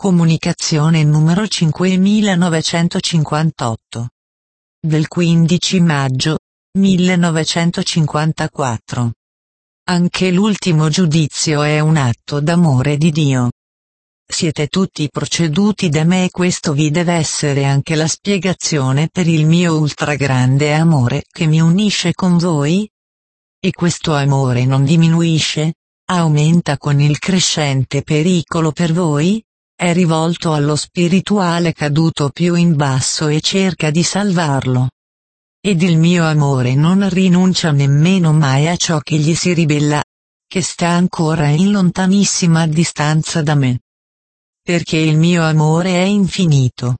Comunicazione numero 5958. Del 15 maggio 1954. Anche l'ultimo giudizio è un atto d'amore di Dio. Siete tutti proceduti da me e questo vi deve essere anche la spiegazione per il mio ultragrande amore che mi unisce con voi? E questo amore non diminuisce, aumenta con il crescente pericolo per voi? È rivolto allo spirituale caduto più in basso e cerca di salvarlo. Ed il mio amore non rinuncia nemmeno mai a ciò che gli si ribella, che sta ancora in lontanissima distanza da me. Perché il mio amore è infinito.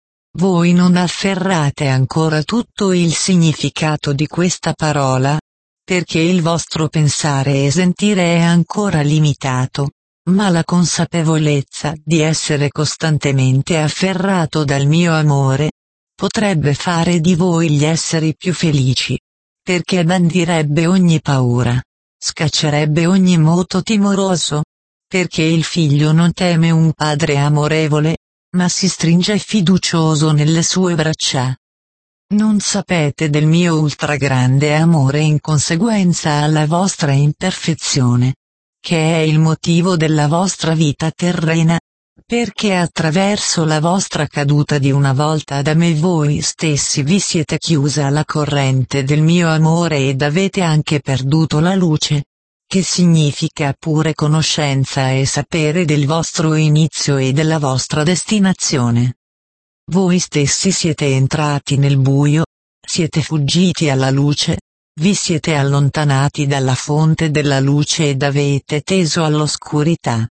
Voi non afferrate ancora tutto il significato di questa parola, perché il vostro pensare e sentire è ancora limitato, ma la consapevolezza di essere costantemente afferrato dal mio amore, potrebbe fare di voi gli esseri più felici, perché bandirebbe ogni paura, scaccerebbe ogni moto timoroso, perché il figlio non teme un padre amorevole, ma si stringe fiducioso nelle sue braccia. Non sapete del mio ultragrande amore in conseguenza alla vostra imperfezione, che è il motivo della vostra vita terrena, perché attraverso la vostra caduta di una volta da me voi stessi vi siete chiusa alla corrente del mio amore ed avete anche perduto la luce, che significa pure conoscenza e sapere del vostro inizio e della vostra destinazione. Voi stessi siete entrati nel buio, siete fuggiti alla luce, vi siete allontanati dalla fonte della luce ed avete teso all'oscurità.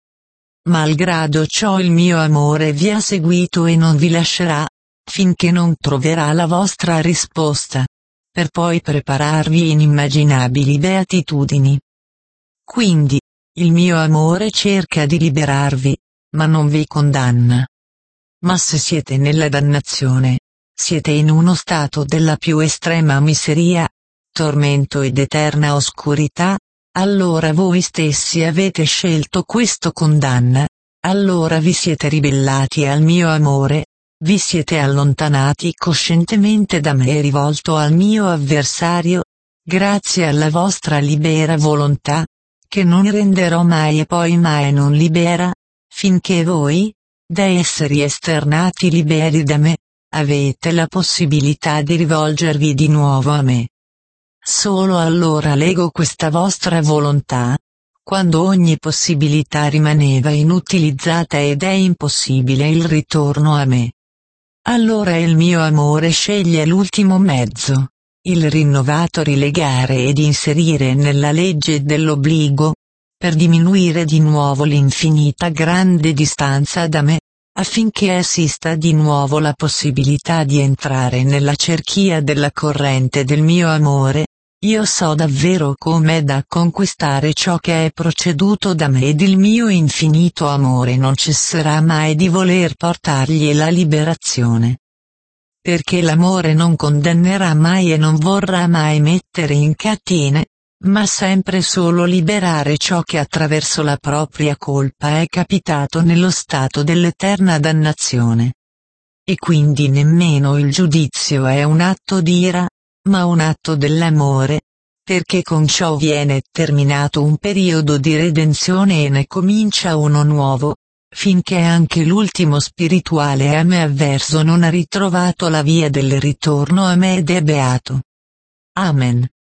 Malgrado ciò il mio amore vi ha seguito e non vi lascerà, finché non troverà la vostra risposta, per poi prepararvi inimmaginabili beatitudini. Quindi, il mio amore cerca di liberarvi, ma non vi condanna. Ma se siete nella dannazione, siete in uno stato della più estrema miseria, tormento ed eterna oscurità, allora voi stessi avete scelto questo condanna, allora vi siete ribellati al mio amore, vi siete allontanati coscientemente da me e rivolto al mio avversario, grazie alla vostra libera volontà, che non renderò mai e poi mai non libera, finché voi, da esseri esternati liberi da me, avete la possibilità di rivolgervi di nuovo a me. Solo allora leggo questa vostra volontà, quando ogni possibilità rimaneva inutilizzata ed è impossibile il ritorno a me. Allora il mio amore sceglie l'ultimo mezzo, il rinnovato rilegare ed inserire nella legge dell'obbligo, per diminuire di nuovo l'infinita grande distanza da me, affinché esista di nuovo la possibilità di entrare nella cerchia della corrente del mio amore. Io so davvero com'è da conquistare ciò che è proceduto da me ed il mio infinito amore non cesserà mai di voler portargli la liberazione. Perché l'amore non condannerà mai e non vorrà mai mettere in catene, ma sempre solo liberare ciò che attraverso la propria colpa è capitato nello stato dell'eterna dannazione. E quindi nemmeno il giudizio è un atto di ira, ma un atto dell'amore, perché con ciò viene terminato un periodo di redenzione e ne comincia uno nuovo, finché anche l'ultimo spirituale a me avverso non ha ritrovato la via del ritorno a me ed è beato. Amen.